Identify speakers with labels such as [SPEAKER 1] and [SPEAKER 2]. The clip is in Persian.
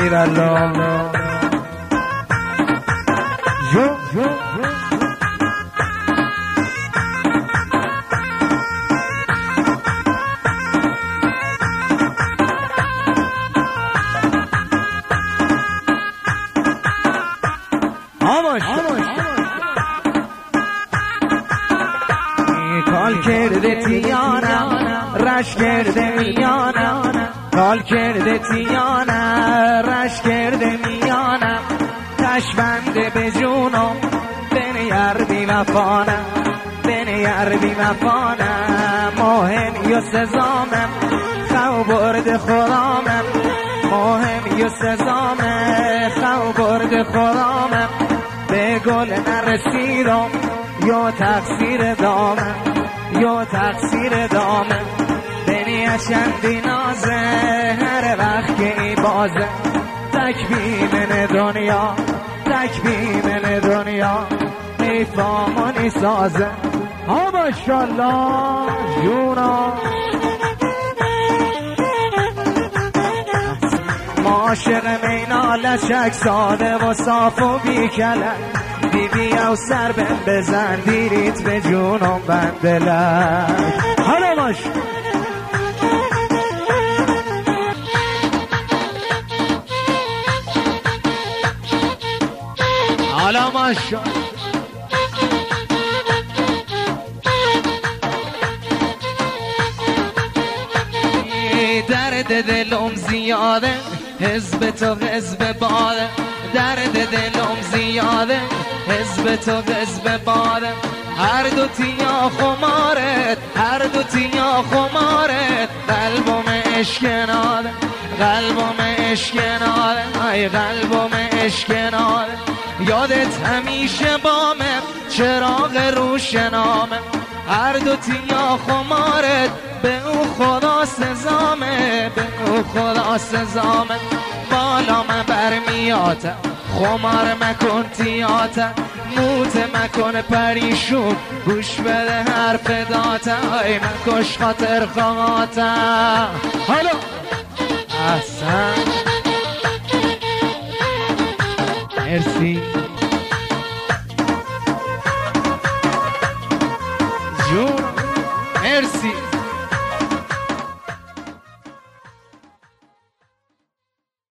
[SPEAKER 1] امیرالله کال کرده تیانم رش کرده میانم کال کرده تیانم رش کرده میانم تشبنده به جونم بین یار بی وفانم بین یار بی وفانم مهم یا سزامم خو برد خورامم مهم یا سزامم خو برد خورامم به گل نرسیدم یا تقصیر دامم یا تقصیر دامم بینی اشندی نازه هر وقت که ای بازه تک بیمن دنیا تک بیمن دنیا ای فامانی سازه ها ماشالله جونا عاشق مینال شک ساده و صاف و بیکلن بیبی او سر بزن دیریت به جونم بندلن حالا باش حالا ماشا درد دلم زیاده حزب تو حزب باده درد دلم زیاده حزب تو حزب باده هر دو تیا خمارت هر دو تیا خمارت قلبم اشکناده قلبم اشکناده ای قلبم اشکناده یادت همیشه بامه چراغ روشنامه هر دو تیا خمارت به او خدا سزامه به او خدا سزامه بالا من برمیاته خمار مکن تیاته موت مکن پریشون گوش بده حرف داته ای من کش خاطر خواته حالا احسن مرسی جون مرسی